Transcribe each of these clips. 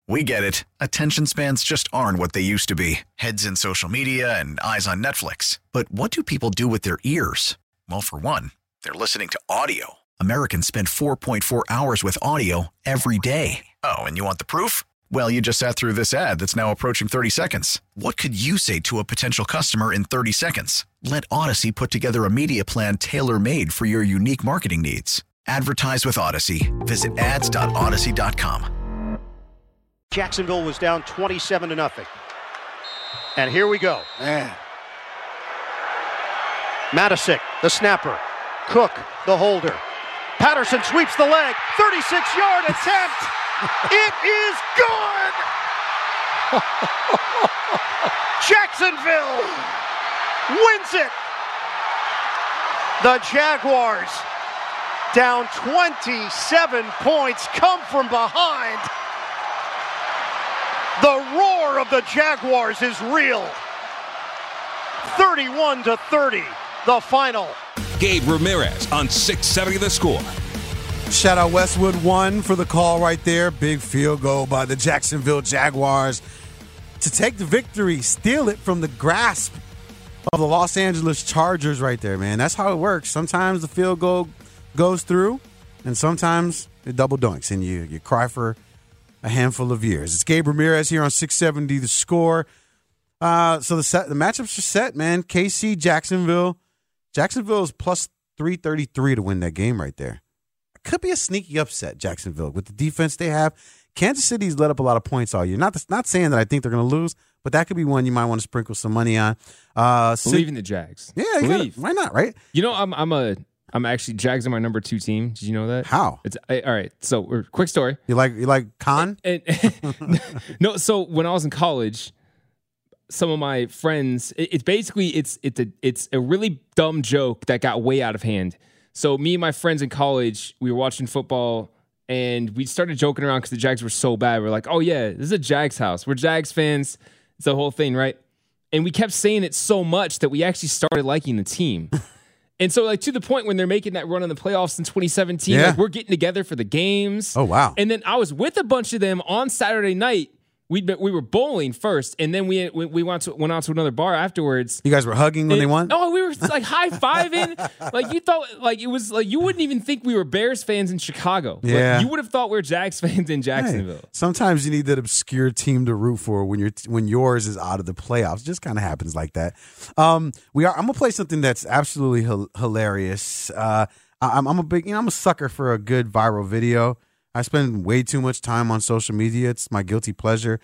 We get it. Attention spans just aren't what they used to be. Heads in social media and eyes on Netflix. But what do people do with their ears? Well, for one, they're listening to audio. Americans spend 4.4 hours with audio every day. Oh, and you want the proof? Well, you just sat through this ad that's now approaching 30 seconds. What could you say to a potential customer in 30 seconds? Let Odyssey put together a media plan tailor-made for your unique marketing needs. Advertise with Odyssey. Visit ads.odyssey.com. Jacksonville was down 27-0. And here we go. Man. Matisic, the snapper. Cook, the holder. Patterson sweeps the leg. 36-yard attempt. It is good. Jacksonville wins it. The Jaguars, down 27 points, come from behind. The roar of the Jaguars is real. 31-30, the final. Gabe Ramirez on 670 The Score. Shout out Westwood One for the call right there. Big field goal by the Jacksonville Jaguars to take the victory, steal it from the grasp of the Los Angeles Chargers right there, man. That's how it works. Sometimes the field goal goes through, and sometimes it double dunks, and you cry for a handful of years. It's Gabe Ramirez here on 670 The Score. So the matchups are set, man. KC, Jacksonville. Jacksonville is plus 333 to win that game right there. It could be a sneaky upset, Jacksonville, with the defense they have. Kansas City's let up a lot of points all year. Not saying that I think they're going to lose, but that could be one you might want to sprinkle some money on. Believe in the Jags. Yeah, why not, right? You know, I'm actually Jags are my number 2 team. Did you know that? How? All right. So, quick story. You like Khan? No. So when I was in college, some of my friends, it's a really dumb joke that got way out of hand. So me and my friends in college, we were watching football and we started joking around because the Jags were so bad. We're like, oh yeah, this is a Jags house. We're Jags fans. It's the whole thing, right? And we kept saying it so much that we actually started liking the team. And so, like, to the point when they're making that run in the playoffs in 2017, like, we're getting together for the games. Oh, wow. And then I was with a bunch of them on Saturday night. We were bowling first, and then we went out to another bar afterwards. You guys were hugging when they won? No, we were like high-fiving. Like, you thought, like, it was like you wouldn't even think we were Bears fans in Chicago. Yeah. Like, you would have thought we were Jags fans in Jacksonville. Hey, sometimes you need that obscure team to root for when yours is out of the playoffs. It just kind of happens like that. I'm going to play something that's absolutely hilarious. I'm a sucker for a good viral video. I spend way too much time on social media. It's my guilty pleasure.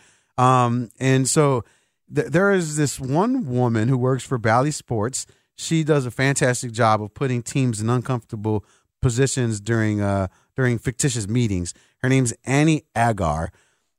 And so there is this one woman who works for Bally Sports. She does a fantastic job of putting teams in uncomfortable positions during fictitious meetings. Her name's Annie Agar.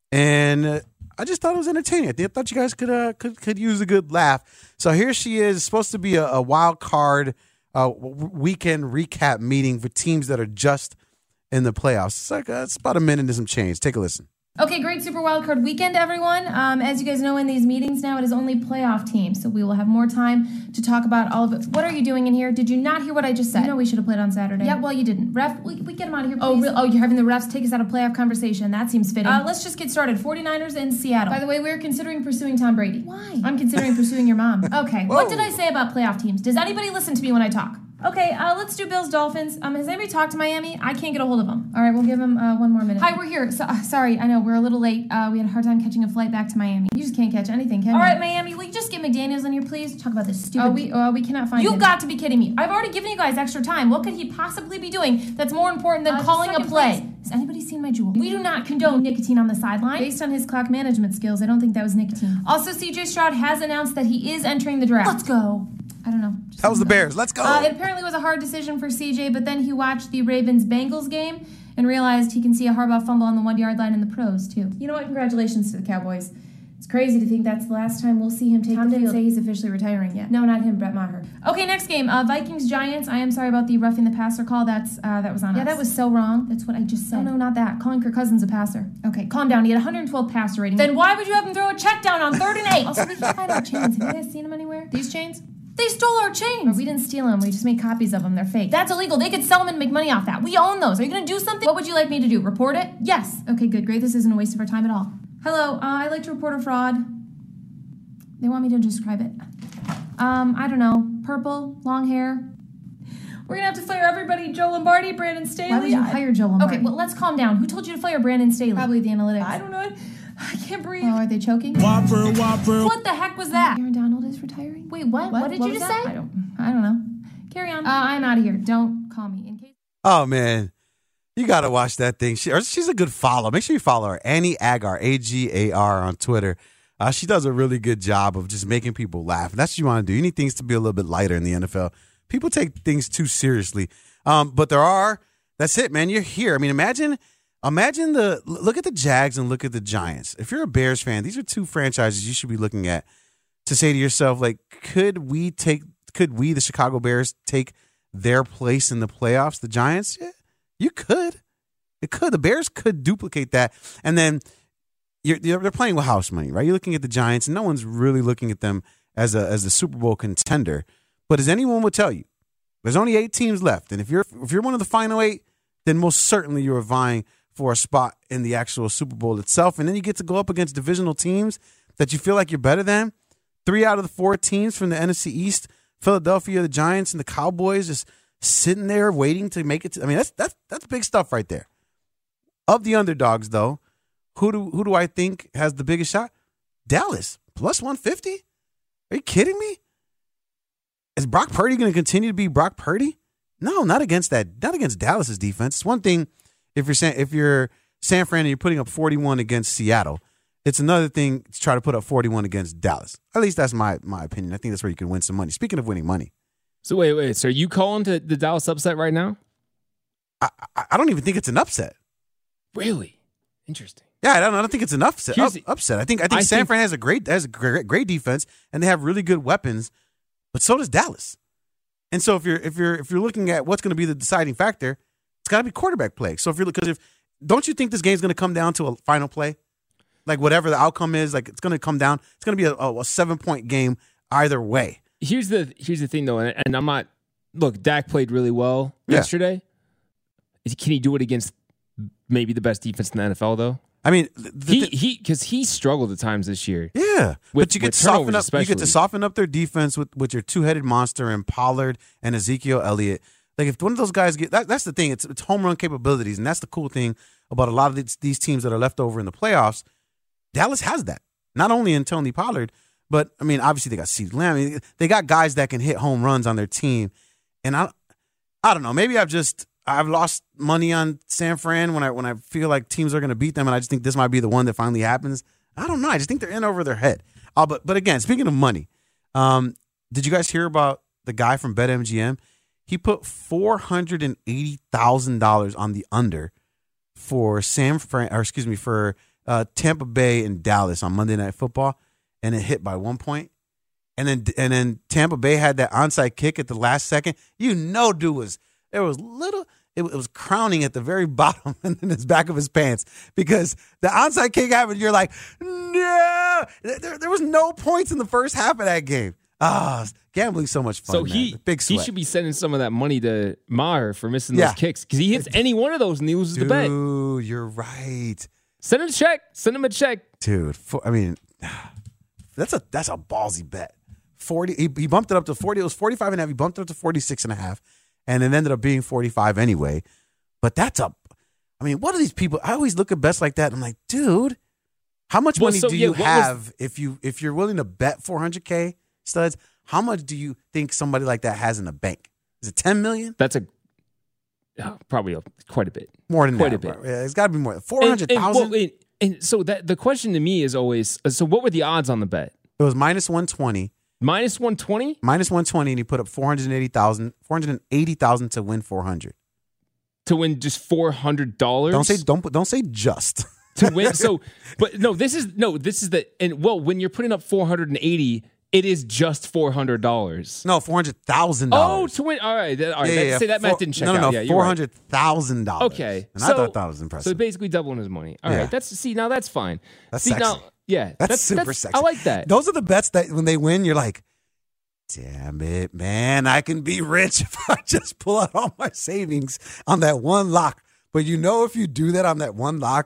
And I just thought it was entertaining. I thought you guys could use a good laugh. So here she is, supposed to be a wild card weekend recap meeting for teams that are just in the playoffs. It's about a minute and some change. Take a listen. Okay, great Super Wildcard weekend, everyone. As you guys know, in these meetings now, it is only playoff teams, so we will have more time to talk about all of it. What are you doing in here? Did you not hear what I just said? You know we should have played on Saturday. Yeah, well, you didn't. Ref, we get him out of here, please. Oh, you're having the refs take us out of playoff conversation. That seems fitting. Let's just get started. 49ers in Seattle. By the way, we're considering pursuing Tom Brady. Why? I'm considering pursuing your mom. Okay, Whoa. What did I say about playoff teams? Does anybody listen to me when I talk? Okay, let's do Bills Dolphins. Has anybody talked to Miami? I can't get a hold of them. All right, we'll give them 1 more minute. Hi, we're here. Sorry, I know we're a little late. We had a hard time catching a flight back to Miami. You just can't catch anything, can you? All right, Miami, will you just get McDaniels in here, please? Talk about this stupid. We cannot find him. You've got to be kidding me. I've already given you guys extra time. What could he possibly be doing that's more important than calling a play? Has anybody seen my jewel? We do not condone nicotine on the sideline. Based on his clock management skills, I don't think that was nicotine. Also, CJ Stroud has announced that he is entering the draft. Let's go. I don't know. That was the Bears. Let's go. It apparently was a hard decision for CJ, but then he watched the Ravens-Bengals game and realized he can see a Harbaugh fumble on the 1-yard line in the pros, too. You know what? Congratulations to the Cowboys. It's crazy to think that's the last time we'll see him take the field. Tom didn't say he's officially retiring yet. No, not him, Brett Maher. Okay, next game. Vikings-Giants. I am sorry about the roughing the passer call. That was on us. Yeah, that was so wrong. That's what I just said. No, not that. Calling Kirk Cousins a passer. Okay, calm down. He had 112 passer rating. Then why would you have him throw a check down on 3rd and 8? Also, we can find our chains. Have you guys seen them anywhere? These chains? They stole our chains. We didn't steal them. We just made copies of them. They're fake. That's illegal. They could sell them and make money off that. We own those. Are you going to do something? What would you like me to do? Report it? Yes. Okay, good. Great. This isn't a waste of our time at all. Hello, I'd like to report a fraud. They want me to describe it. I don't know. Purple, long hair. We're gonna have to fire everybody. Joe Lombardi, Brandon Staley. Why would you hire Joe Lombardi? Okay, well, let's calm down. Who told you to fire Brandon Staley? Probably the analytics. I don't know. I can't breathe. Oh, are they choking? Whopper. What the heck was that? Aaron Donald is retiring? Wait, what? What did you just say? I don't know. Carry on. I'm out of here. Don't call me in case. Oh, man. You got to watch that thing. She's a good follow. Make sure you follow her. Annie Agar, Agar on Twitter. She does a really good job of just making people laugh. And that's what you want to do. You need things to be a little bit lighter in the NFL. People take things too seriously. But that's it, man. You're here. I mean, imagine look at the Jags and look at the Giants. If you're a Bears fan, these are two franchises you should be looking at to say to yourself, like, could we, the Chicago Bears, take their place in the playoffs? The Giants? Yeah, you could. It could. The Bears could duplicate that. And then they're playing with house money, right? You're looking at the Giants, and no one's really looking at them as a Super Bowl contender. But as anyone would tell you, there's only 8 teams left. And if you're one of the final 8, then most certainly you're vying for a spot in the actual Super Bowl itself. And then you get to go up against divisional teams that you feel like you're better than. 3 out of the 4 teams from the NFC East, Philadelphia, the Giants, and the Cowboys, just sitting there waiting to make it. I mean, that's big stuff right there. Of the underdogs, though, who do I think has the biggest shot? Dallas, plus 150? Are you kidding me? Is Brock Purdy going to continue to be Brock Purdy? No, not against Dallas's defense. It's one thing if you're San Fran and you're putting up 41 against Seattle. It's another thing to try to put up 41 against Dallas. At least that's my opinion. I think that's where you can win some money. Speaking of winning money. So wait. So are you calling to the Dallas upset right now? I don't even think it's an upset. Really? Interesting. Yeah, I don't think it's an upset. I think San Fran has a great great defense, and they have really good weapons, but so does Dallas. And so if you're looking at what's going to be the deciding factor, it's got to be quarterback play. So don't you think this game's going to come down to a final play? Like whatever the outcome is, like it's going to come down. It's going to be a 7-point game either way. Here's the thing though, and I'm not. Look, Dak played really well yesterday. Can he do it against maybe the best defense in the NFL though? I mean, because he struggled at times this year. Yeah, but you get to soften up. You get to soften up their defense with your 2-headed monster and Pollard and Ezekiel Elliott. Like if one of those guys that's the thing. It's home run capabilities, and that's the cool thing about a lot of these teams that are left over in the playoffs. Dallas has that, not only in Tony Pollard, but I mean, obviously they got CeeDee Lamb. I mean, they got guys that can hit home runs on their team, and I don't know. Maybe I've lost money on San Fran when I feel like teams are going to beat them, and I just think this might be the one that finally happens. I don't know. I just think they're in over their head. But again, speaking of money, did you guys hear about the guy from BetMGM? He put $480,000 on the under for Tampa Bay and Dallas on Monday Night Football, and it hit by 1 point. And then Tampa Bay had that onside kick at the last second. It was crowning at the very bottom and in his back of his pants because the onside kick happened. You're like, no, there was no points in the first half of that game. Gambling's so much fun. So he should be sending some of that money to Maher for missing those kicks because he hits any one of those and he loses the bet. Dude, you're right. Send him a check. Dude. That's a ballsy bet. 40. He bumped it up to 40. It was 45.5. He bumped it up to 46.5. And it ended up being 45 anyway. But what are these people? I always look at bets like that. And I'm like, dude, how much money do you have if you're willing to bet $400K, studs? How much do you think somebody like that has in the bank? Is it $10 million? That's probably quite a bit. More than quite a bit. Yeah, it's got to be more than 400,000. And so the question to me is always, so what were the odds on the bet? It was minus 120. Minus 120? Minus 120, and he put up $480,000 to win $400. To win just $400? Don't say just. To win. This is when you're putting up 480, it is just $400. No, $400,000. Oh, to win. All right. Say that math didn't check out. No, $400,000. Okay. And I thought that was impressive. So basically doubling his money. All right. Now that's fine. That's sexy. That's super sexy. I like that. Those are the bets that when they win, you're like, damn it, man, I can be rich if I just pull out all my savings on that one lock. But if you do that on that one lock,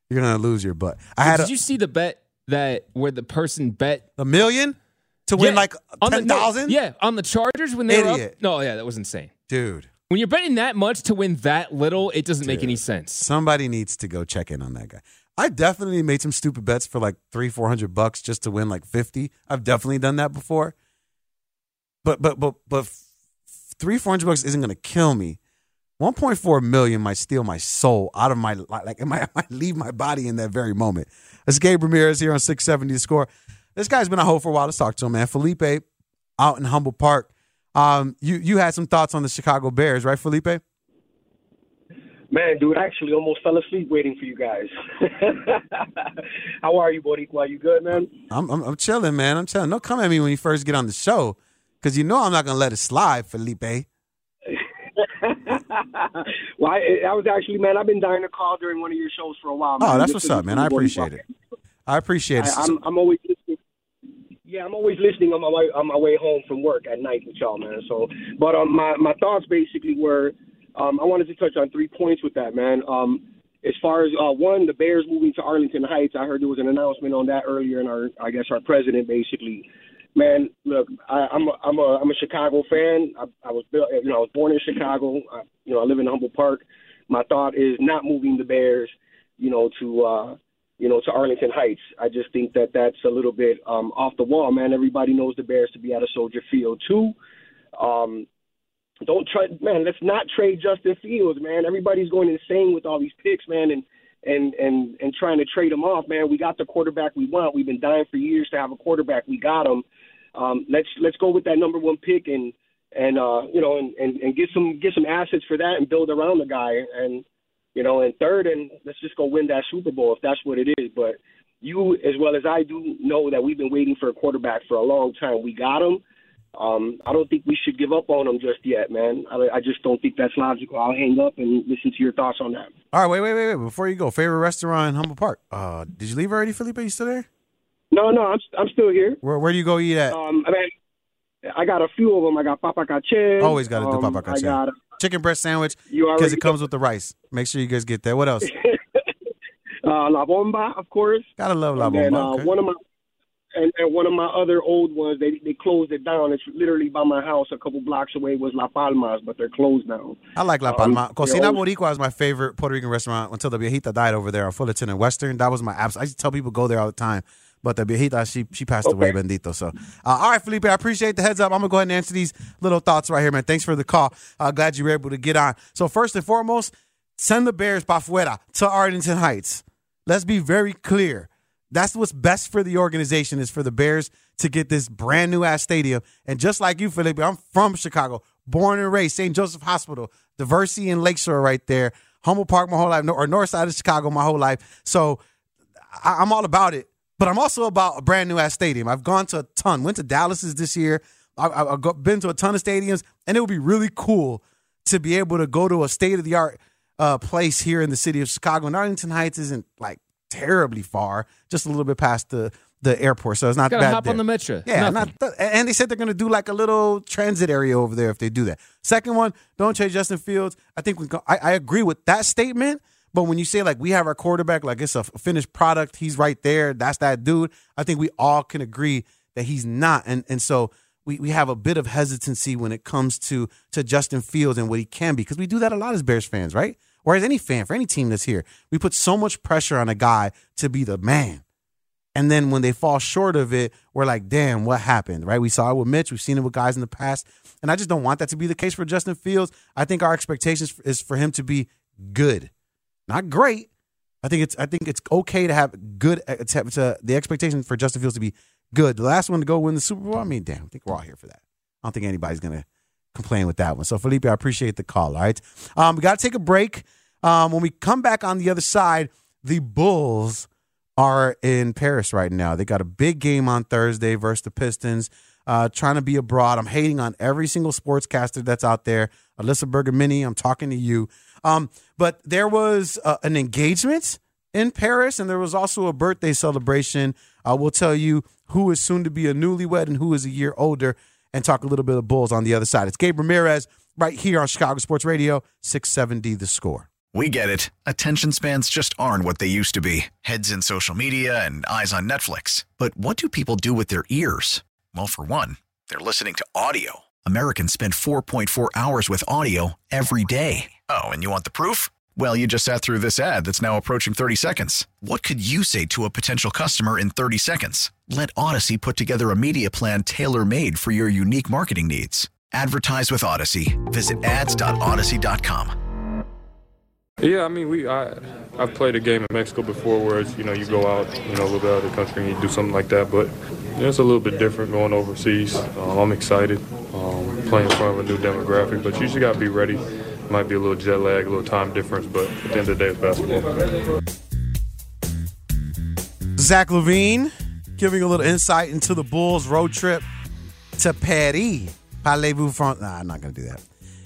You're gonna lose your butt. Did you see the bet where the person bet $1 million to win like 10,000? Yeah, on the Chargers when they were up. No, yeah, that was insane, dude. When you're betting that much to win that little, it doesn't make any sense. Somebody needs to go check in on that guy. I definitely made some stupid bets for like $300-400 just to win like 50. I've definitely done that before. But $300-400 isn't going to kill me. 1.4 million might steal my soul out of my, like, it might leave my body in that very moment. It's Gabe Ramirez here on 670 The Score. This guy's been on hold for a while. Let's talk to him, man. Felipe out in Humble Park. You had some thoughts on the Chicago Bears, right, Felipe? Man, dude, I actually almost fell asleep waiting for you guys. How are you, Boricua? You good, man? I'm chilling, man. I'm chilling. Don't come at me when you first get on the show, because you know I'm not going to let it slide, Felipe. Well, I was actually, man, I've been dying to call during one of your shows for a while, man. Oh, that's what's up, man. I appreciate it. I appreciate it. I'm always listening. Yeah, I'm always listening on my way home from work at night with y'all, man. So, but my thoughts basically were, I wanted to touch on 3 points with that, man. As far as one, the Bears moving to Arlington Heights, I heard there was an announcement on that earlier, and our president basically. Man, look, I'm a Chicago fan. I was born in Chicago. I live in Humble Park. My thought is not moving the Bears, to Arlington Heights. I just think that that's a little bit off the wall, man. Everybody knows the Bears to be at a Soldier Field too. Let's not trade Justin Fields, man. Everybody's going insane with all these picks, man, and trying to trade him off, man. We got the quarterback we want. We've been dying for years to have a quarterback. We got him. Let's go with that number one pick and get some assets for that and build around the guy. And third, and let's just go win that Super Bowl if that's what it is. But you, as well as I do, know that we've been waiting for a quarterback for a long time. We got him. I don't think we should give up on him just yet, man. I just don't think that's logical. I'll hang up and listen to your thoughts on that. All right, wait. Before you go, favorite restaurant in Humble Park? Did you leave already, Felipe? You still there? No, I'm still here. Where do you go eat at? I got a few of them. I got Papa Caché. Always got to do Papa Caché. I got chicken breast sandwich because it comes with the rice. Make sure you guys get that. What else? La Bomba, of course. Gotta love La Bomba. Okay. One of my other old ones, they closed it down. It's literally by my house, a couple blocks away, was La Palmas, but they're closed now. I like La Palma. Cocina Boricua is my favorite Puerto Rican restaurant until the Viejita died over there on Fullerton and Western. That was my absolute. I used to tell people go there all the time. But the Viejita, she passed away, bendito. So, all right, Felipe, I appreciate the heads up. I'm going to go ahead and answer these little thoughts right here, man. Thanks for the call. Glad you were able to get on. So, first and foremost, send the Bears pa fuera to Arlington Heights. Let's be very clear. That's what's best for the organization is for the Bears to get this brand new ass stadium. And just like you, Felipe, I'm from Chicago, born and raised, St. Joseph Hospital, Diversey and Lakeshore right there, Humble Park my whole life, or north side of Chicago my whole life. So I'm all about it. But I'm also about a brand new ass stadium. I've gone to a ton. Went to Dallas's this year. I've been to a ton of stadiums, and it would be really cool to be able to go to a state of the art place here in the city of Chicago. And Arlington Heights isn't like terribly far, just a little bit past the airport, so it's not bad. Gotta hop on the metro. Yeah, and they said they're going to do like a little transit area over there if they do that. Second one, don't trade Justin Fields. I think I agree with that statement. But when you say, like, we have our quarterback, like it's a finished product, he's right there, that's that dude, I think we all can agree that he's not. And so we have a bit of hesitancy when it comes to Justin Fields and what he can be, because we do that a lot as Bears fans, right? Or as any fan, for any team that's here. We put so much pressure on a guy to be the man. And then when they fall short of it, we're like, damn, what happened, right? We saw it with Mitch. We've seen it with guys in the past. And I just don't want that to be the case for Justin Fields. I think our expectations is for him to be good. Not great. I think it's okay to have good. The expectation for Justin Fields to be good. The last one to go win the Super Bowl. I mean, damn, I think we're all here for that. I don't think anybody's gonna complain with that one. So, Felipe, I appreciate the call. All right, we got to take a break. When we come back on the other side, the Bulls are in Paris right now. They got a big game on Thursday versus the Pistons. Trying to be abroad. I'm hating on every single sportscaster that's out there. Alyssa Bergamini, I'm talking to you. But there was an engagement in Paris, and there was also a birthday celebration. We'll tell you who is soon to be a newlywed and who is a year older, and talk a little bit of Bulls on the other side. It's Gabe Ramirez right here on Chicago Sports Radio, 670 The Score. We get it. Attention spans just aren't what they used to be. Heads in social media and eyes on Netflix. But what do people do with their ears? Well, for one, they're listening to audio. Americans spend 4.4 hours with audio every day. Oh, and you want the proof? Well, you just sat through this ad that's now approaching 30 seconds. What could you say to a potential customer in 30 seconds? Let Odyssey put together a media plan tailor-made for your unique marketing needs. Advertise with Odyssey. Visit ads.odyssey.com. Yeah, I mean, I've played a game in Mexico before where it's, you go out, a little bit out of the country and you do something like that. But it's a little bit different going overseas. I'm excited playing in front of a new demographic, but you just got to be ready. Might be a little jet lag, a little time difference, but at the end of the day, it's basketball. Zach LaVine giving a little insight into the Bulls' road trip to Paris. Parlez-vous français? Nah, I'm not going to do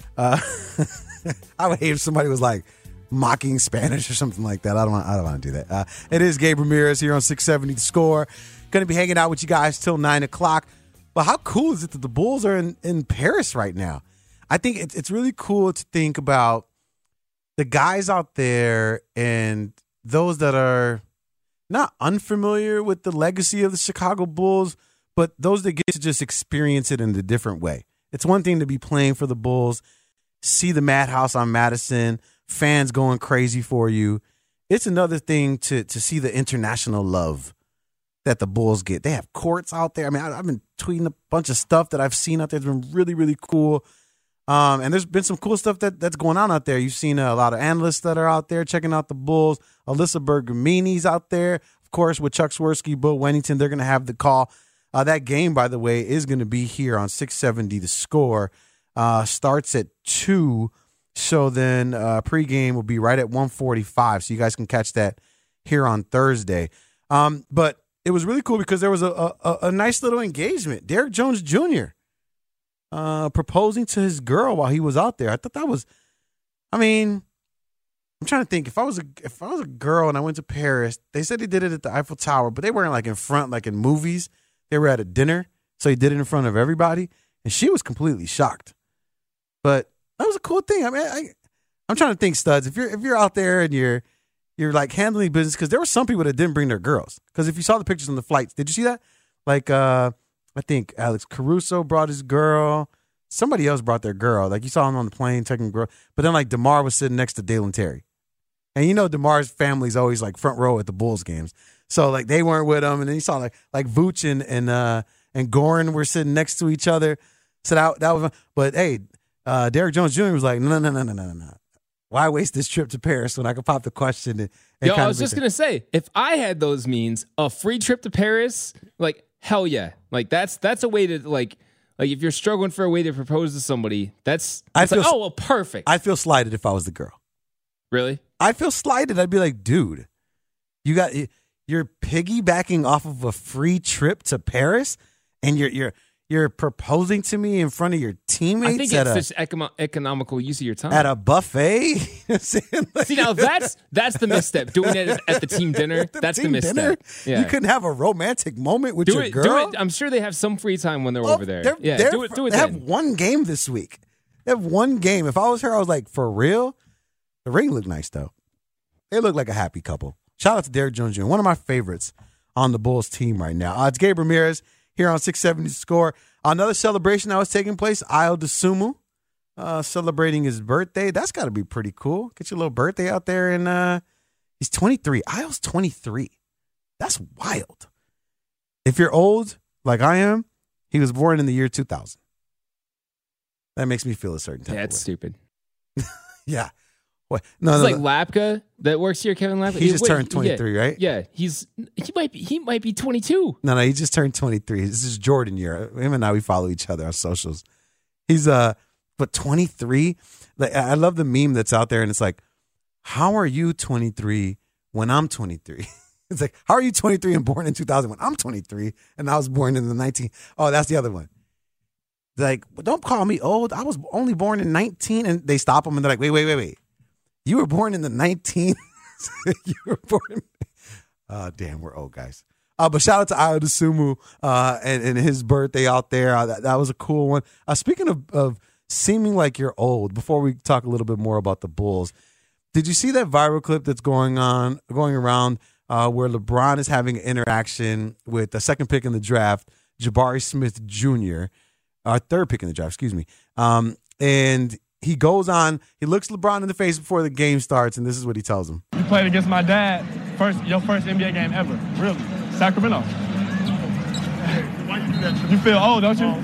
that. I would hate if somebody was like mocking Spanish or something like that. I don't want to do that. It is Gabe Ramirez here on 670 The Score. Going to be hanging out with you guys till 9 o'clock. But how cool is it that the Bulls are in Paris right now? I think it's really cool to think about the guys out there and those that are not unfamiliar with the legacy of the Chicago Bulls, but those that get to just experience it in a different way. It's one thing to be playing for the Bulls, see the Madhouse on Madison, fans going crazy for you. It's another thing to see the international love that the Bulls get. They have courts out there. I mean, I've been tweeting a bunch of stuff that I've seen out there. It's been really, really cool. And there's been some cool stuff that's going on out there. You've seen a lot of analysts that are out there checking out the Bulls. Alyssa Bergamini's out there. Of course, with Chuck Swirsky, Bill Wennington, they're going to have the call. That game, by the way, is going to be here on 670 The Score. Starts at 2. So then pregame will be right at 1:45. So you guys can catch that here on Thursday. But it was really cool because there was a nice little engagement. Derrick Jones Jr. Proposing to his girl while he was out there. I thought that was, I'm trying to think. If I was a girl and I went to Paris, they said he did it at the Eiffel Tower, but they weren't like in front, like in movies. They were at a dinner, so he did it in front of everybody, and she was completely shocked. But that was a cool thing. I'm trying to think, Studs. If you're out there and you're like handling business, because there were some people that didn't bring their girls. Because if you saw the pictures on the flights, did you see that? Like I think Alex Caruso brought his girl. Somebody else brought their girl. Like you saw him on the plane taking girl. But then like DeMar was sitting next to Dalen Terry. And DeMar's family's always like front row at the Bulls games. So like they weren't with him. And then you saw like Vooch and Goran were sitting next to each other. So that was, but hey, Derrick Jones Jr. was like, no. Why waste this trip to Paris when I could pop the question? And Yo, I was just going to say, if I had those means, a free trip to Paris, like hell yeah. Like that's a way to like if you're struggling for a way to propose to somebody, perfect. I'd feel slighted if I was the girl. Really? I'd feel slighted. I'd be like, dude, you're piggybacking off of a free trip to Paris, and you're proposing to me in front of your teammates. I think it's such economical use of your time at a buffet. See, now that's the misstep. Doing it at the team dinner, that's the misstep. Dinner? Yeah. You couldn't have a romantic moment with your girl. Do it. I'm sure they have some free time when they're over there. Do it. They have one game this week. They have one game. If I was her, I was like, for real. The ring looked nice though. They look like a happy couple. Shout out to Derrick Jones Jr., one of my favorites on the Bulls team right now. It's Gabe Ramirez here on 670 Score. Another celebration that was taking place, Ayo Dosunmu celebrating his birthday. That's got to be pretty cool. Get your little birthday out there. And he's 23. Ayo's 23. That's wild. If you're old, like I am, he was born in the year 2000. That makes me feel a certain type of way. That's stupid. Yeah. What? No, it's like Lapka that works here, Kevin Lapka. He just turned 23, right? Yeah, he might be 22. No, he just turned 23. This is Jordan year. Him and I, we follow each other on socials. He's but 23. Like I love the meme that's out there, and it's like, how are you 23 when I'm 23? It's like, how are you 23 and born in 2000 when I'm 23 and I was born in the 19? Oh, that's the other one. Like, well, don't call me old. I was only born in 19, and they stop him and they're like, wait. You were born in the 19. You were born. Damn, we're old guys. But shout out to Ayo Dosunmu and his birthday out there. That was a cool one. Speaking of seeming like you're old, before we talk a little bit more about the Bulls, Did you see that viral clip that's going around where LeBron is having an interaction with the second pick in the draft, Jabari Smith Jr., third pick in the draft, excuse me. And he goes on, he looks LeBron in the face before the game starts, and this is what he tells him. You played against my dad, your first NBA game ever, really, Sacramento. You feel old, don't you?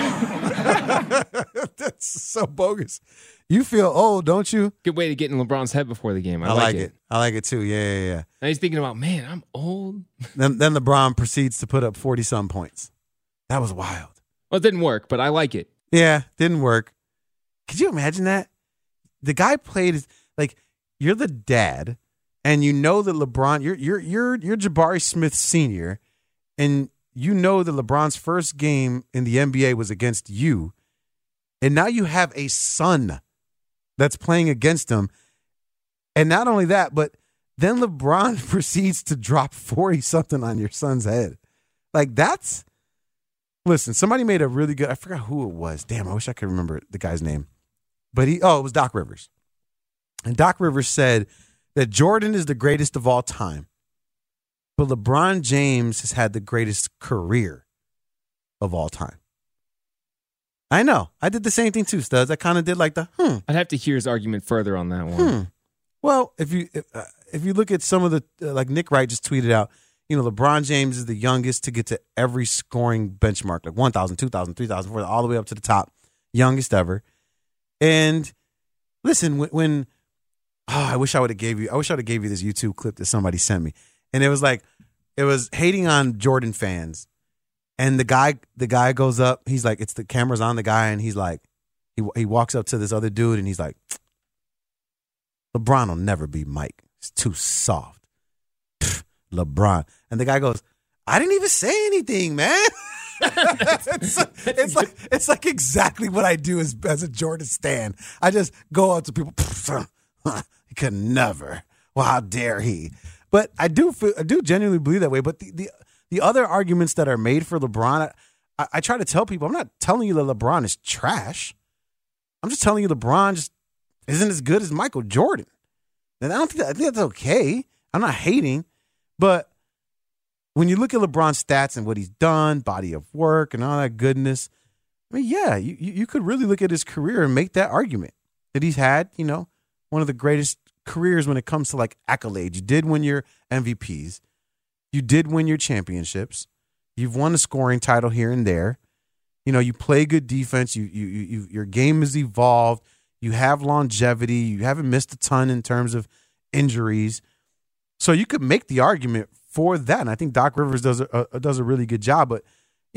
That's so bogus. You feel old, don't you? Good way to get in LeBron's head before the game. I like it. I like it too. Yeah. Now he's thinking about, man, I'm old. Then LeBron proceeds to put up 40-some points. That was wild. Well, it didn't work, but I like it. Yeah, didn't work. Could you imagine that? The guy played like you're the dad, and you know that LeBron, you're Jabari Smith Sr., and you know that LeBron's first game in the NBA was against you, and now you have a son that's playing against him. And not only that, but then LeBron proceeds to drop 40-something on your son's head. Like, listen, somebody made a really good, I forgot who it was. Damn, I wish I could remember the guy's name. But it was Doc Rivers. And Doc Rivers said that Jordan is the greatest of all time, but LeBron James has had the greatest career of all time. I know. I did the same thing too, Studs. I kind of did like I'd have to hear his argument further on that one. Well, if you look at some of the, like Nick Wright just tweeted out, LeBron James is the youngest to get to every scoring benchmark, like 1,000, 2,000, 3,000, 4,000, all the way up to the top, youngest ever. And listen, I wish I would have gave you this YouTube clip that somebody sent me, and it was hating on Jordan fans. And the guy goes up. He's like, the camera's on the guy, and he's like, he walks up to this other dude, and he's like, LeBron will never be Mike. It's too soft. Pfft, LeBron. And the guy goes, I didn't even say anything, man. it's like exactly what I do as a Jordan stan. I just go up to people. He could never. Well, how dare he? But I do genuinely believe that way. But the other arguments that are made for LeBron, I try to tell people, I'm not telling you that LeBron is trash. I'm just telling you LeBron just isn't as good as Michael Jordan. And I think that's okay. I'm not hating. But when you look at LeBron's stats and what he's done, body of work and all that goodness, I mean, yeah, you could really look at his career and make that argument that he's had, one of the greatest careers when it comes to like accolades. You did win your MVPs. You did win your championships. You've won a scoring title here and there. You play good defense. Your game has evolved. You have longevity. You haven't missed a ton in terms of injuries. So you could make the argument for that. And I think Doc Rivers does a really good job. But,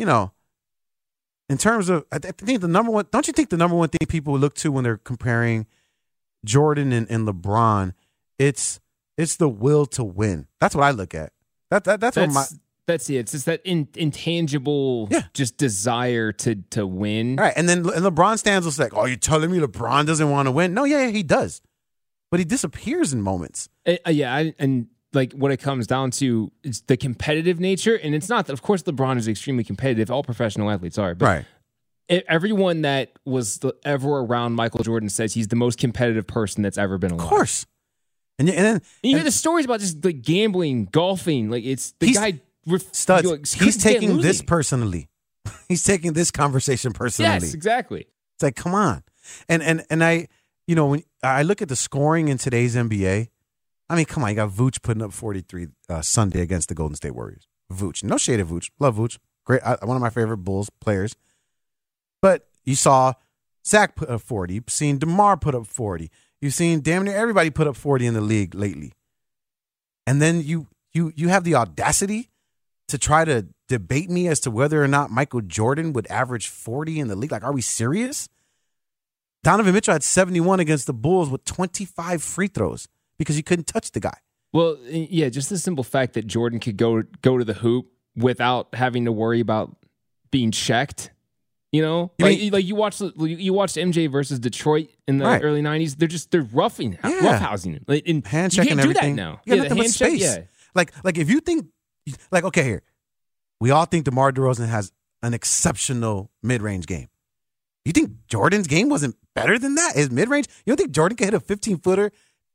in terms of, I think the number one, don't you think the number one thing people look to when they're comparing Jordan and LeBron, it's the will to win. That's what I look at. That's it. It's just that intangible, just desire to win. All right, and LeBron stands was like, "Oh, you're telling me LeBron doesn't want to win?" No, yeah, he does, but he disappears in moments. And like what it comes down to is the competitive nature, and it's not that. Of course, LeBron is extremely competitive. All professional athletes are, but right. Everyone that was ever around Michael Jordan says he's the most competitive person that's ever been alive. Of course. And you hear the stories about just like gambling, golfing. Like it's the guy. Studs. He's taking this personally. He's taking this conversation personally. Yes, exactly. It's like, come on. And I, when I look at the scoring in today's NBA, I mean, come on, you got Vooch putting up 43 Sunday against the Golden State Warriors. Vooch, no shade of Vooch, love Vooch, great, one of my favorite Bulls players. But you saw Zach put up 40. You've seen DeMar put up 40. You've seen damn near everybody put up 40 in the league lately. And then you have the audacity to try to debate me as to whether or not Michael Jordan would average 40 in the league. Like, are we serious? Donovan Mitchell had 71 against the Bulls with 25 free throws because he couldn't touch the guy. Well, yeah, just the simple fact that Jordan could go to the hoop without having to worry about being checked. You watched MJ versus Detroit in the early 90s. They're roughhousing him. And hand checking, you can't do everything. That now. You got nothing but space. Yeah. Like if you think, like, okay, here, we all think DeMar DeRozan has an exceptional mid-range game. You think Jordan's game wasn't better than that? His mid-range? You don't think Jordan could hit a 15-footer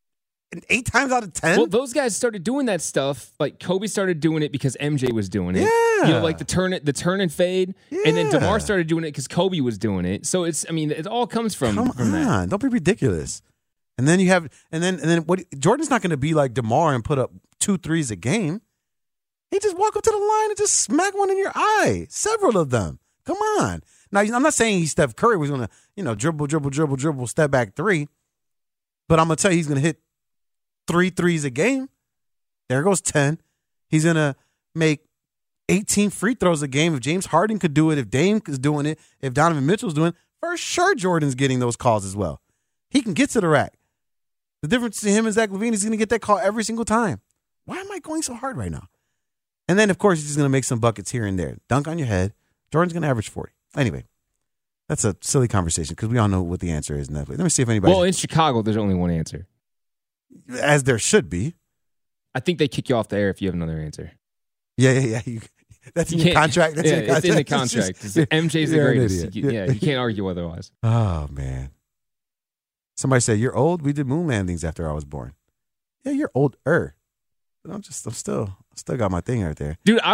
8 times out of 10? Well, those guys started doing that stuff. Like Kobe started doing it because MJ was doing it. Yeah. You know, like the turn and fade. Yeah. And then DeMar started doing it because Kobe was doing it. So it all comes from that. Don't be ridiculous. And then you have, and then what? Jordan's not going to be like DeMar and put up 2 threes a game. He just walk up to the line and just smack one in your eye. Several of them. Come on. Now, I'm not saying he's Steph Curry was going to, dribble, step back 3. But I'm going to tell you he's going to hit 3 threes a game. There goes 10. He's going to make 18 free throws a game. If James Harden could do it, if Dame is doing it, if Donovan Mitchell's doing it, for sure Jordan's getting those calls as well. He can get to the rack. The difference between him and Zach LaVine is he's going to get that call every single time. Why am I going so hard right now? And then, of course, he's just going to make some buckets here and there. Dunk on your head. Jordan's going to average 40. Anyway, that's a silly conversation because we all know what the answer is. Let me see if anybody. Well, in Chicago, there's only one answer. As there should be. I think they kick you off the air if you have another answer. Yeah. That's in your contract. That's it's in the contract. MJ's the greatest. You can't argue otherwise. Oh, man. Somebody said, you're old? We did moon landings after I was born. Yeah, you're older. But I'm still got my thing right there. Dude,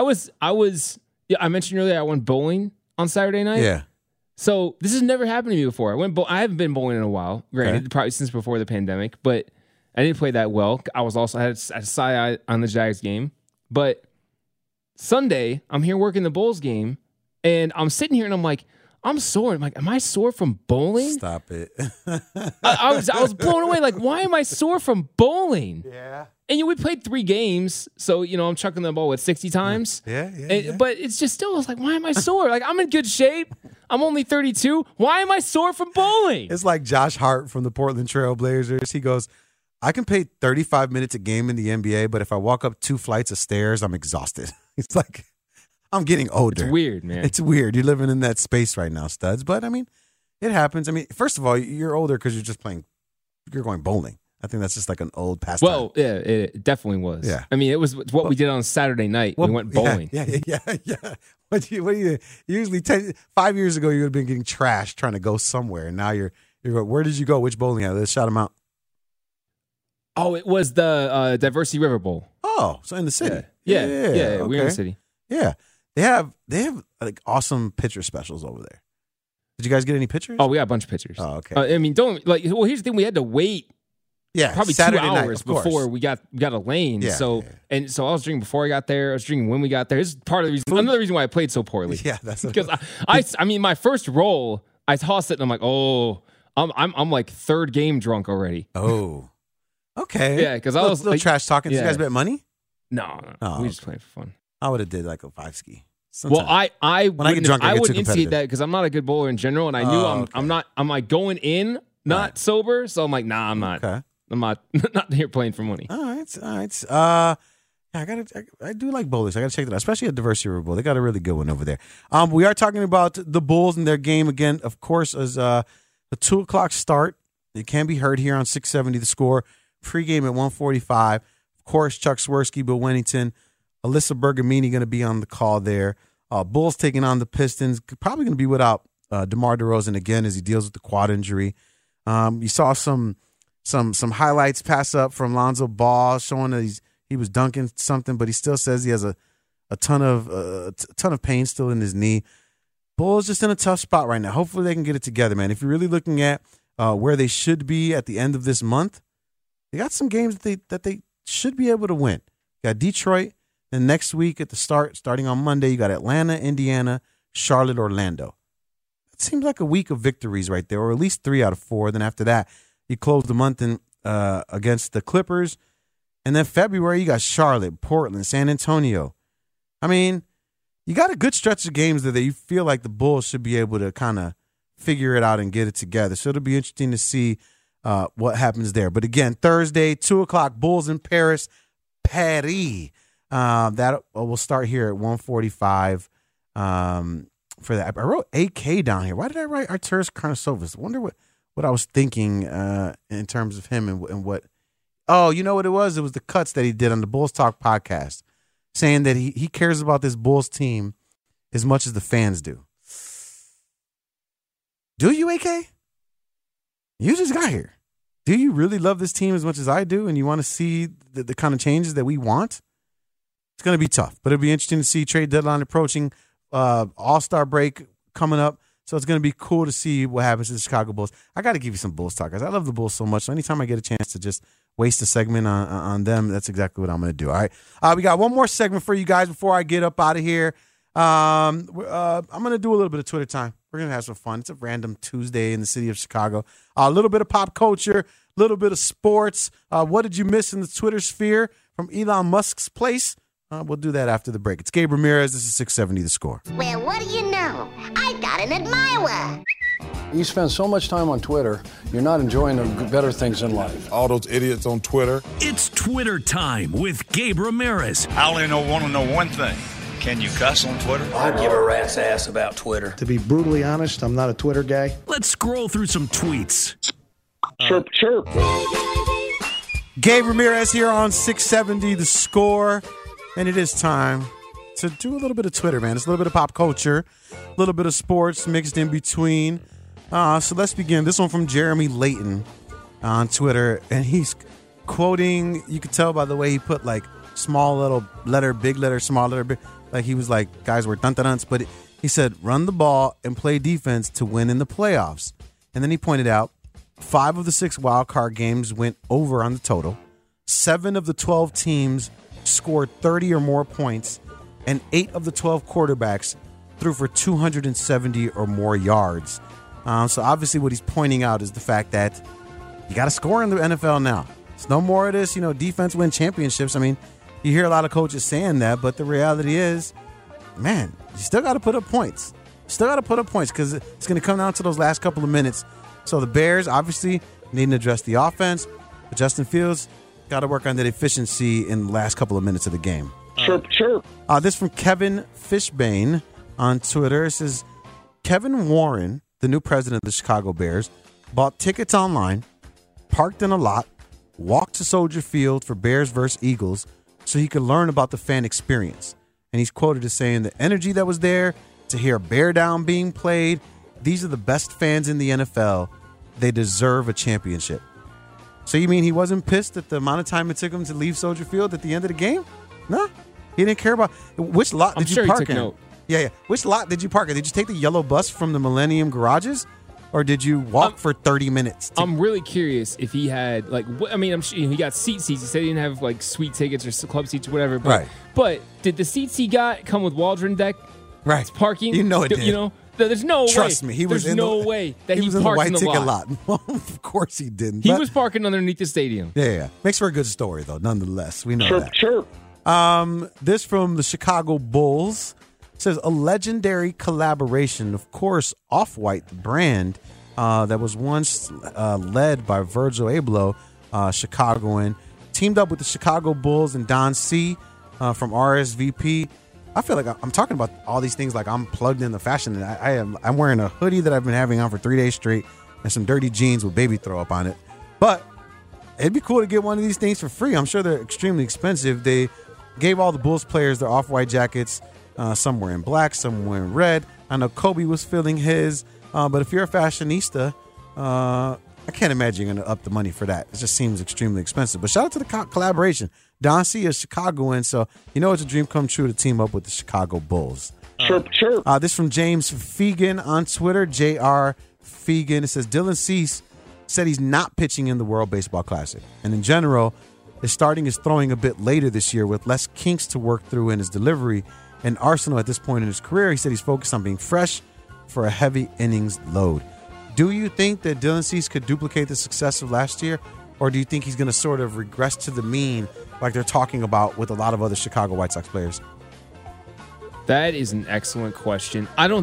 I mentioned earlier I went bowling on Saturday night. Yeah. So this has never happened to me before. I haven't been bowling in a while, granted, probably since before the pandemic, but I didn't play that well. I had a side eye on the Jags game. But Sunday, I'm here working the Bulls game, and I'm sitting here and I'm like, I'm sore. I'm like, am I sore from bowling? Stop it. I was blown away. Like, why am I sore from bowling? Yeah. And we played 3 games, so I'm chucking the ball 60 times. Yeah. But it's just still, I was like, why am I sore? Like, I'm in good shape. I'm only 32. Why am I sore from bowling? It's like Josh Hart from the Portland Trail Blazers. He goes, I can play 35 minutes a game in the NBA, but if I walk up 2 flights of stairs, I'm exhausted. It's like, I'm getting older. It's weird, man. It's weird. You're living in that space right now, studs. But, I mean, it happens. I mean, first of all, you're older because you're going bowling. I think that's just like an old pastime. Well, yeah, it definitely was. Yeah. I mean, it was what we did on Saturday night. We went bowling. Yeah. What do you usually 5 years ago, you would have been getting trashed trying to go somewhere. And now you're going, where did you go? Which bowling alley? Let's shout them out. Oh, it was the Diversity River Bowl. Oh, so in the city. Yeah. Okay. We're in the city. Yeah. They have like awesome picture specials over there. Did you guys get any pictures? Oh, we got a bunch of pictures. Oh, okay. I mean, here's the thing. We had to wait. Yeah, probably Saturday 2 hours night, before we got a lane. Yeah, so I was drinking before I got there. I was drinking when we got there. This is part of the reason. Another reason why I played so poorly. Yeah, that's because I mean, my first roll, I tossed it and I'm like, oh, I'm like 3rd game drunk already. Oh, okay. Yeah, because I was little trash talking. Did you guys bet money? No, we just playing for fun. I would have did like a 5-ski. Sometime. Well, I get drunk, I wouldn't instigate that because I'm not a good bowler in general, and I knew I'm like going in not sober, so I'm like, nah, I'm not. Okay. I'm not here playing for money. All right. Yeah, I do like bowlers. I gotta check that out, especially at Diversity River Bowl. They got a really good one over there. We are talking about the Bulls and their game again. Of course, as the 2:00 start. It can be heard here on 670 The Score. Pregame at 1:45. Of course, Chuck Swirsky, Bill Wennington, Alyssa Bergamini going to be on the call there. Bulls taking on the Pistons. Probably going to be without DeMar DeRozan again as he deals with the quad injury. You saw some highlights pass up from Lonzo Ball showing that he was dunking something, but he still says he has a ton of pain still in his knee. Bulls just in a tough spot right now. Hopefully they can get it together, man. If you're really looking at where they should be at the end of this month, they got some games that they should be able to win. You got Detroit, and next week at the starting on Monday, you got Atlanta, Indiana, Charlotte, Orlando. It seems like a week of victories right there, or at least 3 out of 4. Then after that, you close the month in against the Clippers. And then February, you got Charlotte, Portland, San Antonio. I mean, you got a good stretch of games that you feel like the Bulls should be able to kind of figure it out and get it together. So it'll be interesting to see what happens there. But again, Thursday, 2:00, Bulls in Paris. That will start here at 1:45 for that. I wrote AK down here. Why did I write Arturas Karnisovas? I wonder what I was thinking in terms of him and what. Oh, you know what it was? It was the cuts that he did on the Bulls Talk podcast, saying that he cares about this Bulls team as much as the fans do. Do you, AK? You just got here. do you really love this team as much as I do and you want to see the kind of changes that we want? It's going to be tough, but it'll be interesting to see trade deadline approaching, All-Star break coming up. So it's going to be cool to see what happens to the Chicago Bulls. I got to give you some Bulls talk, guys. I love the Bulls so much. So anytime I get a chance to just waste a segment on them, that's exactly what I'm going to do. All right. We got one more segment for you guys before I get up out of here. I'm going to do a little bit of Twitter time. We're going to have some fun. It's a random Tuesday in the city of Chicago. A little bit of pop culture, a little bit of sports. What did you miss in the Twitter sphere from Elon Musk's place? We'll do that after the break. It's Gabe Ramirez. This is 670 The Score. Well, what do you know? I got an admirer. You spend so much time on Twitter, you're not enjoying the better things in life. All those idiots on Twitter. It's Twitter time with Gabe Ramirez. I only want to know one thing. Can you cuss on Twitter? I give a rat's ass about Twitter. To be brutally honest, I'm not a Twitter guy. Let's scroll through some tweets. Chirp, chirp. Gabe Ramirez here on 670 The Score. And it is time to do a little bit of Twitter, man. It's a little bit of pop culture, a little bit of sports mixed in between. So let's begin. This one from Jeremy Layton on Twitter. And he's quoting, you could tell by the way he put like small little letter, big letter, small letter, big. Like he was like, guys were dun-dun-duns. But he said, run the ball and play defense to win in the playoffs. And then he pointed out 5 of the 6 wild card games went over on the total. 7 of the 12 teams scored 30 or more points, and 8 of the 12 quarterbacks threw for 270 or more yards. So obviously what he's pointing out is the fact that you got to score in the NFL now. It's no more of this, defense win championships. I mean, you hear a lot of coaches saying that, but the reality is, man, you still got to put up points. Still got to put up points because it's going to come down to those last couple of minutes. So the Bears obviously need to address the offense, but Justin Fields got to work on that efficiency in the last couple of minutes of the game. Chirp, chirp. This from Kevin Fishbane on Twitter. It says, Kevin Warren, the new president of the Chicago Bears, bought tickets online, parked in a lot, walked to Soldier Field for Bears versus Eagles so he could learn about the fan experience. And he's quoted as saying, the energy that was there to hear Bear Down being played, these are the best fans in the NFL. They deserve a championship. So you mean he wasn't pissed at the amount of time it took him to leave Soldier Field at the end of the game? No, he didn't care about which lot did you park in? Note. Yeah. Which lot did you park in? Did you take the yellow bus from the Millennium Garages, or did you walk for 30 minutes? I'm really curious if he had I'm sure he got seats. He said he didn't have like suite tickets or club seats or whatever. But, right. But did the seats he got come with Waldron deck? Right. Parking. It did. There's no way. Trust me, There's no way that he was in the parked white in the ticket lot. Well, of course he didn't. He was parking underneath the stadium. Yeah. Makes for a good story, though, nonetheless. We know that. Chirp. This from the Chicago Bulls says, a legendary collaboration, of course, Off-White, the brand that was once led by Virgil Abloh, Chicagoan, teamed up with the Chicago Bulls and Don C. From RSVP. I feel like I'm talking about all these things like I'm plugged in the fashion. I'm wearing a hoodie that I've been having on for 3 days straight and some dirty jeans with baby throw up on it. But it'd be cool to get one of these things for free. I'm sure they're extremely expensive. They gave all the Bulls players their Off-White jackets. Some were in black, some were in red. I know Kobe was filling his. But if you're a fashionista, I can't imagine you're going to up the money for that. It just seems extremely expensive. But shout out to the collaboration. Don C is Chicagoan, so it's a dream come true to team up with the Chicago Bulls. Chirp. This from James Fegan on Twitter, JR Fegan. It says, Dylan Cease said he's not pitching in the World Baseball Classic. And in general, is starting his throwing a bit later this year with less kinks to work through in his delivery and arsenal at this point in his career. He said he's focused on being fresh for a heavy innings load. Do you think that Dylan Cease could duplicate the success of last year? Or do you think he's going to sort of regress to the mean like they're talking about with a lot of other Chicago White Sox players? That is an excellent question. I don't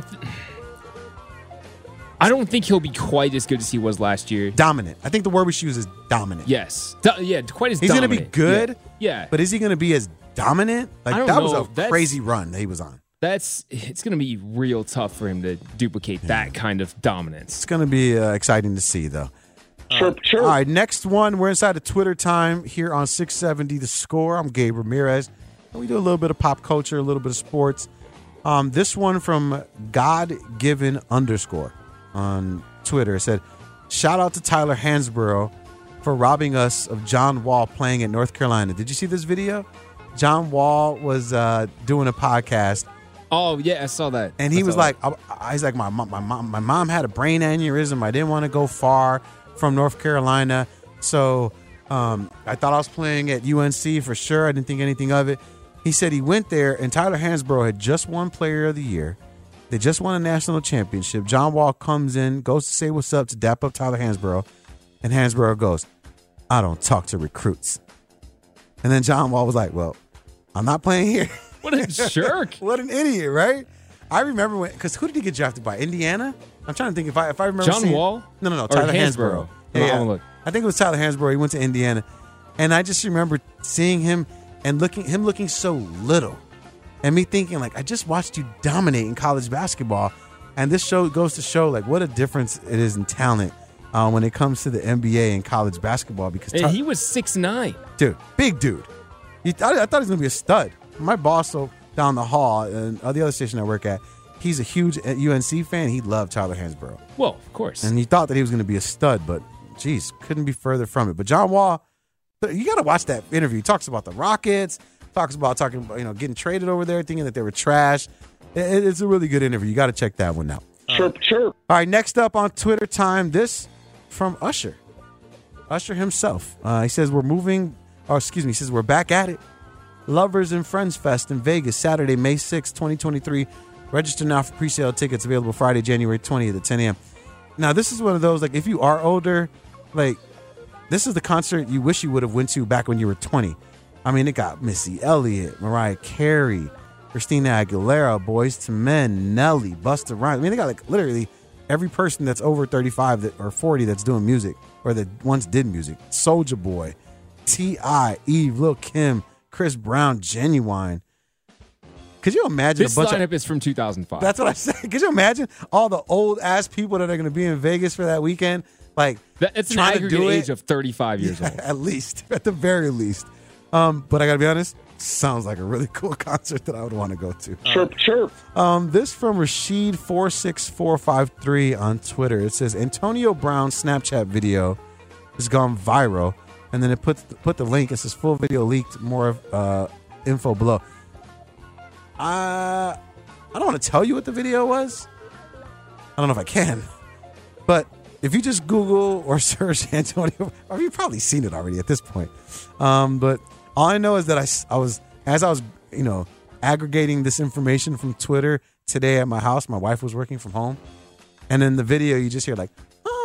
think he'll be quite as good as he was last year. Dominant. I think the word we should use is dominant. Yes. Quite as he's dominant. He's going to be good. Yeah. But is he going to be as dominant? That was a crazy run that he was on. It's going to be real tough for him to duplicate that kind of dominance. It's going to be exciting to see, though. Chirp. All right, next one. We're inside of Twitter time here on 670 The Score. I'm Gabe Ramirez. And we do a little bit of pop culture, a little bit of sports. This one from GodGiven_ on Twitter. It said, shout out to Tyler Hansborough for robbing us of John Wall playing at North Carolina. Did you see this video? John Wall was doing a podcast. Oh, yeah, I saw that. And he was like, he's like, my mom had a brain aneurysm. I didn't want to go far from North Carolina. So I thought I was playing at UNC for sure. I didn't think anything of it. He said he went there, and Tyler Hansbrough had just won Player of the Year. They just won a national championship. John Wall comes in, goes to say what's up to dap up Tyler Hansbrough. And Hansbrough goes, I don't talk to recruits. And then John Wall was like, well, I'm not playing here. What a jerk. What an idiot, right? I remember when, because who did he get drafted by? Indiana? I'm trying to think if I remember. John Wall? No, Tyler Hansbrough. Yeah. I think it was Tyler Hansbrough. He went to Indiana. And I just remember seeing him and looking so little. And me thinking, like, I just watched you dominate in college basketball. And this show goes to show, like, what a difference it is in talent when it comes to the NBA and college basketball. Because he was 6'9". Dude, big dude. I thought he was going to be a stud. My boss down the hall and the other station I work at, he's a huge UNC fan. He loved Tyler Hansbrough. Well, of course. And he thought that he was going to be a stud, but, geez, couldn't be further from it. But John Wall, you got to watch that interview. He talks about the Rockets, talking about getting traded over there, thinking that they were trash. It's a really good interview. You got to check that one out. Sure. All right, next up on Twitter time, this from Usher. Usher himself. He says he says we're back at it. Lovers and Friends Fest in Vegas, Saturday, May 6, 2023. Register now for pre-sale tickets available Friday, January 20th at 10 a.m. Now, this is one of those, like, if you are older, like, this is the concert you wish you would have went to back when you were 20. I mean, it got Missy Elliott, Mariah Carey, Christina Aguilera, Boyz II Men, Nelly, Busta Rhymes. I mean, they got, like, literally every person that's over 35 or 40 that's doing music or that once did music. Soulja Boy, T.I., Eve, Lil' Kim, Chris Brown, Genuine. Could you imagine this lineup is from 2005. That's what I said. Could you imagine all the old ass people that are going to be in Vegas for that weekend? Like, it's an aggregate age of 35 years old. At least, at the very least. But I got to be honest, sounds like a really cool concert that I would want to go to. Sure. This from Rashid46453 on Twitter. It says Antonio Brown's Snapchat video has gone viral. And then it put the link. It says full video leaked. More info below. I don't want to tell you what the video was. I don't know if I can. But if you just Google or search Antonio, you've probably seen it already at this point. But all I know is that I was aggregating this information from Twitter today at my house. My wife was working from home. And in the video, you just hear like,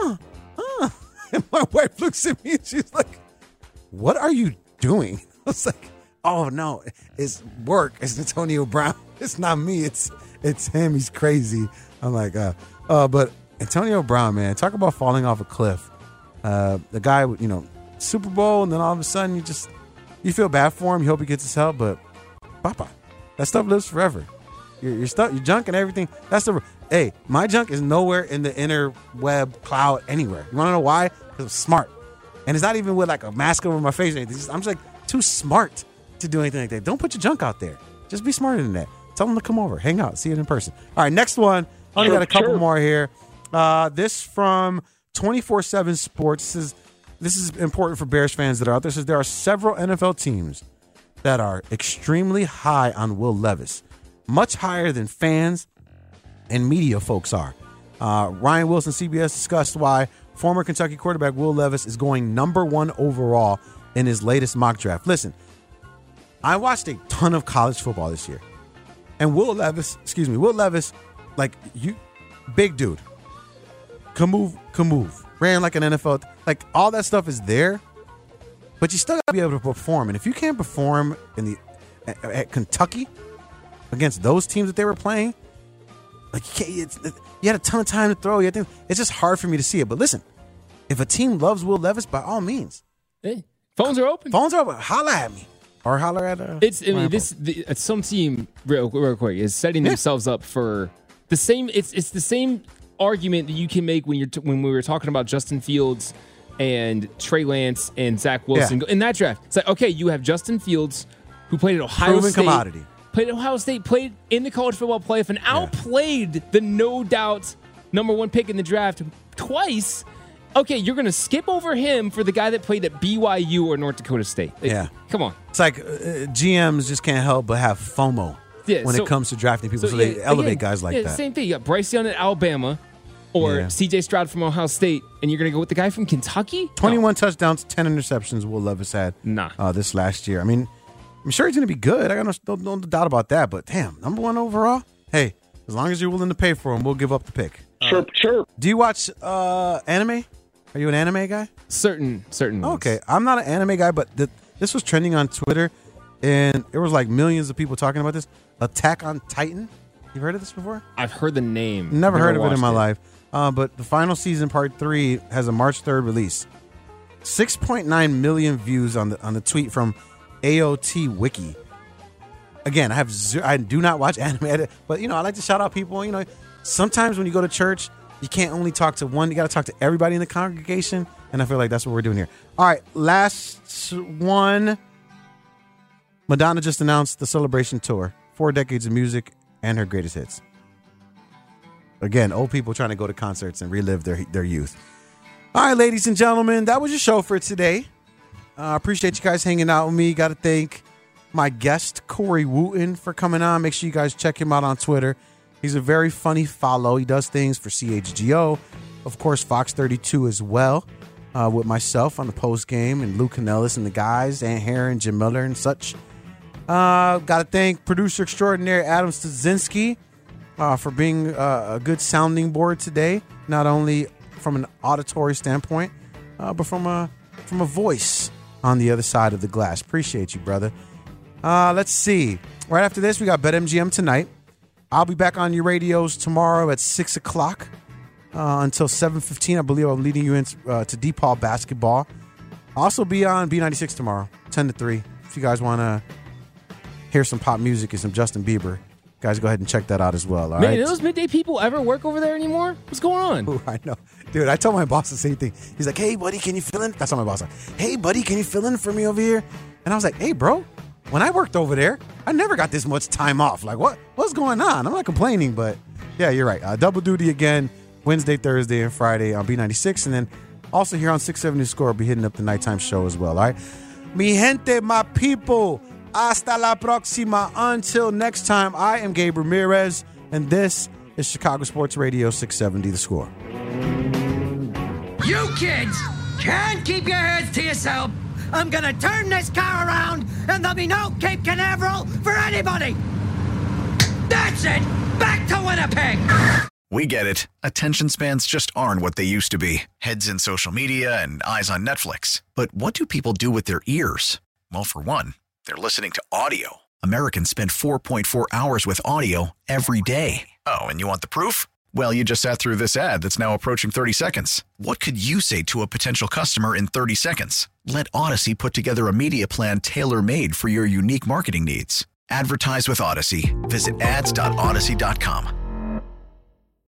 and my wife looks at me and she's like, what are you doing? I was like, oh no, it's work. It's Antonio Brown. It's not me. It's him. He's crazy. I'm like, but Antonio Brown, man, talk about falling off a cliff. The guy, Super Bowl, and then all of a sudden you feel bad for him. You hope he gets his help, but Papa, that stuff lives forever. Your stuff, your junk and everything. Hey, my junk is nowhere in the interweb cloud anywhere. You want to know why? Because I'm smart. And it's not even with like a mask over my face or anything. I'm just like too smart to do anything like that. Don't put your junk out there. Just be smarter than that. Tell them to come over, hang out, see it in person. All right, next one. Only got a couple more here. This from 24/7 Sports. This is important for Bears fans that are out there. It says there are several NFL teams that are extremely high on Will Levis, much higher than fans and media folks are. Ryan Wilson, CBS, discussed why former Kentucky quarterback Will Levis is going number 1 overall in his latest mock draft. Listen, I watched a ton of college football this year. And Will Levis, like, you, big dude, can move, ran like an NFL, like, all that stuff is there, but you still got to be able to perform. And if you can't perform at Kentucky against those teams that they were playing, like, you had a ton of time to throw. It's just hard for me to see it. But listen, if a team loves Will Levis, by all means, hey, phones are open. Holla at me. Or holler at some team real quick is setting themselves up for the same. It's the same argument that you can make when we were talking about Justin Fields and Trey Lance and Zach Wilson in that draft. It's like, okay, you have Justin Fields who played at Ohio State, commodity. Played at Ohio State, played in the college football playoff, and outplayed the no doubt number 1 pick in the draft twice. Okay, you're going to skip over him for the guy that played at BYU or North Dakota State. Yeah. Come on. It's like GMs just can't help but have FOMO when it comes to drafting people, so they elevate guys like that. Same thing. You got Bryce Young at Alabama or C.J. Stroud from Ohio State, and you're going to go with the guy from Kentucky? 21 touchdowns, 10 interceptions Will Levis had this last year. I mean, I'm sure he's going to be good. I got no doubt about that, but damn, number 1 overall? Hey, as long as you're willing to pay for him, we'll give up the pick. Sure. Do you watch anime? Are you an anime guy? Certain ones. Okay, I'm not an anime guy, but this was trending on Twitter, and there was like millions of people talking about this. Attack on Titan. You've heard of this before? I've heard the name. Never heard of it in my life. But the final season, part 3, has a March 3rd release. 6.9 million views on the tweet from AOT Wiki. Again, I do not watch anime, but I like to shout out people. Sometimes when you go to church, you can't only talk to one. You got to talk to everybody in the congregation, and I feel like that's what we're doing here. All right, last one. Madonna just announced the Celebration Tour, 4 decades of music and her greatest hits. Again, old people trying to go to concerts and relive their youth. All right, ladies and gentlemen, that was your show for today. Appreciate you guys hanging out with me. Got to thank my guest, Corey Wooten, for coming on. Make sure you guys check him out on Twitter. He's a very funny follow. He does things for CHGO, of course, Fox 32 as well, with myself on the post game and Lou Canellis and the guys, Ant Heron, Jim Miller, and such. Got to thank producer extraordinaire Adam Stadzinski for being a good sounding board today, not only from an auditory standpoint, but from a voice on the other side of the glass. Appreciate you, brother. Let's see. Right after this, we got BetMGM tonight. I'll be back on your radios tomorrow at 6 o'clock until 7:15. I believe I'm leading you into to DePaul basketball. I'll also be on B96 tomorrow, 10 to 3. If you guys want to hear some pop music and some Justin Bieber, guys, go ahead and check that out as well. All right? Do those midday people ever work over there anymore? What's going on? Ooh, I know. Dude, I told my boss the same thing. He's like, hey, buddy, can you fill in? That's how my boss was like, hey, buddy, can you fill in for me over here? And I was like, hey, bro, when I worked over there, I never got this much time off. Like, what's going on? I'm not complaining, but yeah, you're right. Double duty again, Wednesday, Thursday, and Friday on B96. And then also here on 670 Score, I'll be hitting up the nighttime show as well. All right. Mi gente, my people. Hasta la próxima. Until next time, I am Gabe Ramirez, and this is Chicago Sports Radio 670 The Score. You kids can't keep your heads to yourself. I'm going to turn this car around, and there'll be no Cape Canaveral for anybody. That's it. Back to Winnipeg. We get it. Attention spans just aren't what they used to be. Heads in social media and eyes on Netflix. But what do people do with their ears? Well, for one, they're listening to audio. Americans spend 4.4 hours with audio every day. Oh, and you want the proof? Well, you just sat through this ad that's now approaching 30 seconds. What could you say to a potential customer in 30 seconds? Let Odyssey put together a media plan tailor-made for your unique marketing needs. Advertise with Odyssey. Visit ads.odyssey.com.